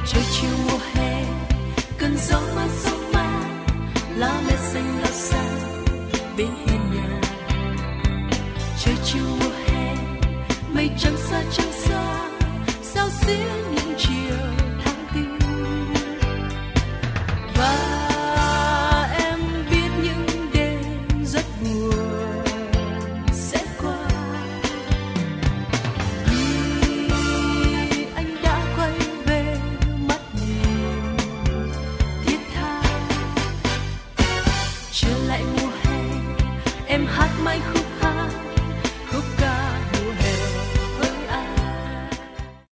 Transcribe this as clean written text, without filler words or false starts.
trời chiều mùa hè cơn gió mát lá mẹ xanh lá xanh bên hiên nhà. Trời chiều mùa hè mây trắng xa sao xuyến những chiều tháng tư. Và em biết những đêm rất buồn sẽ qua vì anh đã quay về mắt nhìn thiết tha. Trở lại mùa hè em hát mãi khúc